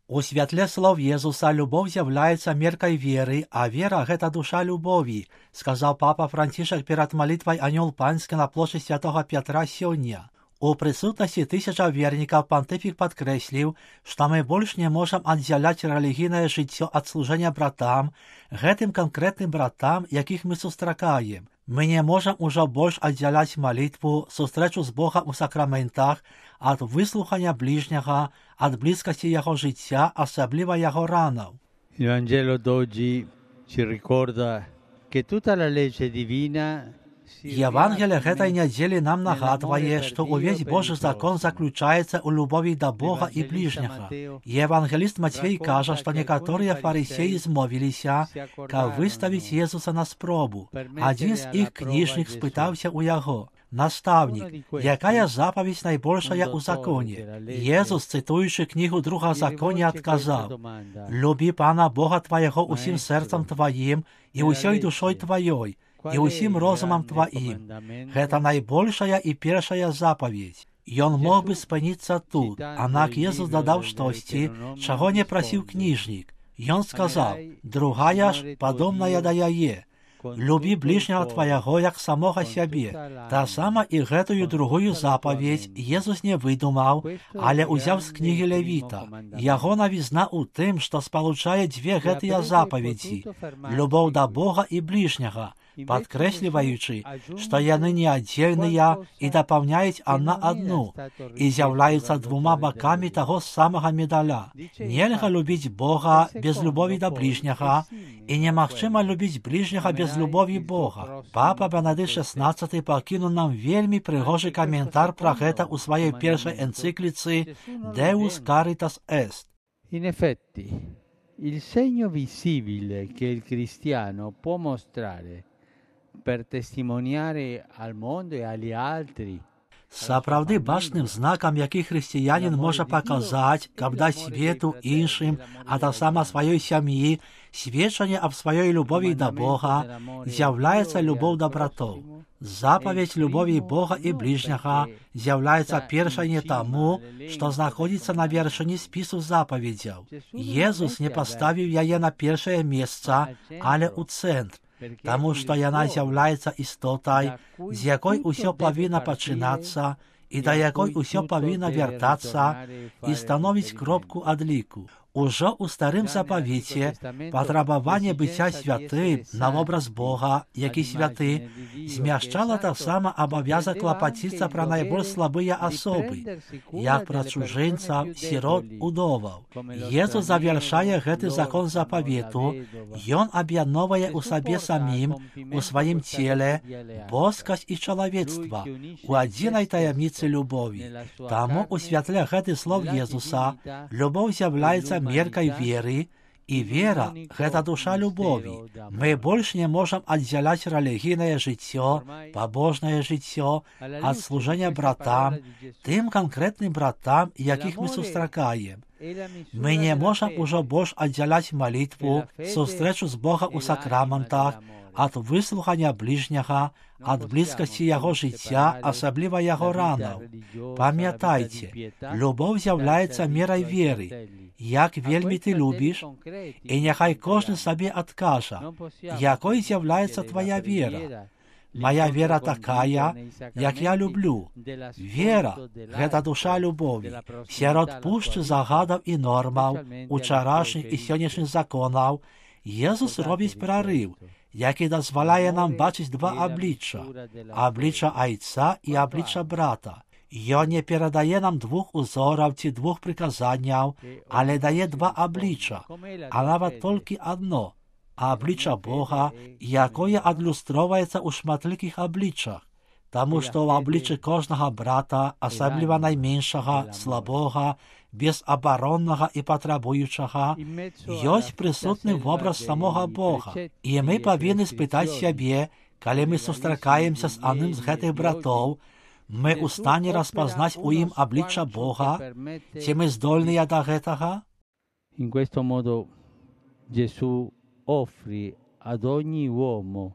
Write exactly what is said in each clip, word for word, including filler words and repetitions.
У святле слов Езуса любов з'яўляецца меркай веры, а вера — гэта душа любові, сказаў папа Францішак перад малітвай Анёл Панскі на плошчы святога Пятра сёння. У прысутнасці тысячаў вернікаў пантыфік падкрэсліў, што мы больш не можам аддзяляць рэлігійнае жыццё ад служэння братам, гэтым канкрэтным братам, якіх мы сустракаем. Мы не можам ужо больш аддзяляць малітву, сустрэчу з Богам у сакраментах, ад выслухання бліжняга, ад блізкасці яго жыцця, асабліва яго ранаў. Il Vangelo d'oggi ci ricorda che tutta la legge divina Евангелие гэтай нядзелі нам нагадвае, што ўвесь Божы закон заключаецца ў любові да Бога і бліжняга. Евангеліст Мацвей кажа, што некаторыя фарысеі змовіліся, каб выставіць Езуса на спробу. Адзін з іх кніжнік спытаўся ў яго: «Настаўнік, якая запаведь найбольшая ў законе?» Езус, цытуючы кнігу Другазаконня, адказаў: «Любі Пана Бога твайго ўсім сэрцам тваім і ўсёй душой тваёй, і ўсім розумам тваім». Гэта найбольшая і першая запаведь. Ён мог бы спыніцца тут, аднак Езус дадаў штосьці, чаго не прасіў кніжнік. Ён сказаў: «Другая ж падобная да яе. Любі бліжняга твайго, як самога сябе». Та сама і гэтую другую запаведь Езус не выдумаў, але ўзяў з кнігі Левіта. Яго навізна ў тым, што спалучае дзве гэтыя запаведзі — любоў да Бога і бліжняга, падкрэсліваючы, што яны не аддзельныя і дапаўняюць адна адну, і з'яўляюцца двума бакамі таго самага медаля. Нельга любіць Бога без любові да бліжняга, і немагчыма любіць бліжняга без любові Бога. Папа Бенедыкт шаснаццаты пакінуў нам вельмі прыгожы каментар пра гэта ў сваёй першай энцыкліцы «Deus Caritas Est». In effetti, il segno visibile che il cristiano può mostrare per testimoniare al mondo e agli altri. Сапраўды бачным знакам, які хрысціянін можа паказаць, каб даць свету, іншым, а таксама сваёй сям'і, сведчанне аб сваёй любові да Бога, з'яўляецца любоў да братоў. Запаведь любові Бога і бліжняга з'яўляецца першай не таму, што знаходзіцца на вяршыні спісу запаведзяў. Езус не паставіў яе на першае месца, але ў цэнтр, таму што яна з'яўляецца істотай, з якой усё павінна пачынацца і да якой усё павінна вяртацца і становіць кропку адліку. Ужо ў старым запавеце патрабаванне быцця святым на вобраз Бога, які святы, змяшчала таксама абавязак клапаціцца пра найбольш слабыя асобы, як пра чужынцаў, сірот, удоваў. Езус завяршае гэты закон запавету, ён аб'ядноўвае ў сабе самім, у сваім целе, боскасць і чалавецтва, у адзінай таямніцы любові. Таму у святле гэтых слов Езуса любоў з'яўляецца меркай веры, і вера — гэта душа любові. Мы больш не можам аддзяляць рэлігійнае жыццё, пабожнае жыццё ад служэння братам, тым канкрэтным братам, якіх мы сустракаем. Мы не можам ужо больш аддзяляць малітву, сустрэчу з Богам у сакраментах, ад выслухання бліжняга, ад блізкасці яго жыцця, асабліва яго ранаў. Памятайце, любоў з'яўляецца мерай веры. Як вельмі ты любіш, і няхай кожны сабе адкажа, якой з'яўляецца твая вера. Мая вера такая, як я люблю. Вера — гэта душа любові. Сярод пушчы загадаў і нормаў, учарашніх і сённяшніх законаў, Езус робіць прарыў, які дазваляе нам бачыць два аблічча — аблічча айца і аблічча брата. Ён не перадае нам двух узораў ці двух прыказанняў, але дае два аблічча, а нават толькі адно — аблічча Бога, якое адлюстроўваецца ў шматлікіх абліччах, таму што ў абліччы кожнага брата, асабліва найменшага, слабога, безабароннага і патрабуючага, ёсць прысутны вобраз самога Бога, і мы павінны спытаць сябе, калі мы сустракаемся з адным з гэтых братоў, мы ў стане распазнаць у ім аблічча Бога, ці мы здольныя да гэтага? In questo modo Gesù offre ad ogni uomo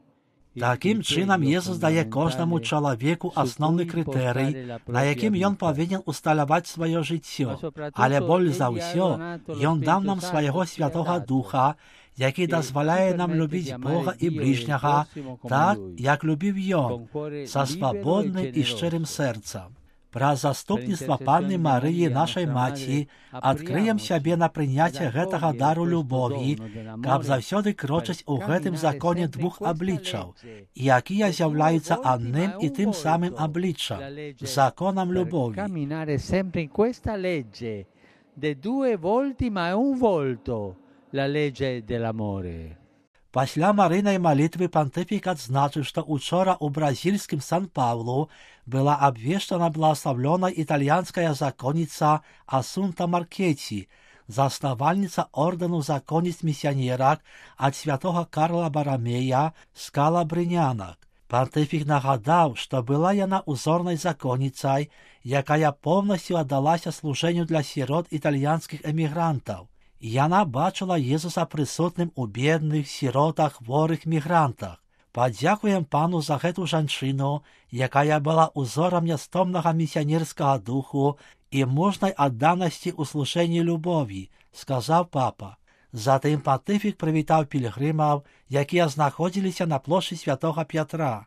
Таким чином, Єсус дає кожному чоловіку основний критерій, на яким він повинен усталювати своє життя. Але більш за все, він дав нам свого Святого Духа, який дозволяє нам любити Бога і ближнього, так, як любив він, зі свободним і щирим серцем. Про заступництво Панни Марії, нашої Матері, відкриємо себе на прийняття гэтага дару любові, каб завсёды крочить у гэтым законі двох обличчів, які з'являються одним і тим самим обличчям, законом любові. Camminare sempre in questa legge, de due volti ma un volto, la legge dell'amore. Після Марійної молитви понтифікат значив, що учора у бразильському Сан-Паулу була обвіщена благословлена італійська законниця Асунта Маркетті, заснувальниця ордену законниць місіонерок від святого Карла Баромея з Калабринянок. Понтифік нагадав, що була вона узорною законницею, яка повністю віддалася служенню для сирот італійських емігрантів. І вона бачила Єсуса присутним у бідних, сиротах, хворих мігрантах. Подякуємо Пану за гэту жанчину, яка була узором нестомного місіонерського духу і мужної відданості у служенні любові, сказав папа. Затим понтифік привітав пілгримів, які знаходилися на площі Святого Петра.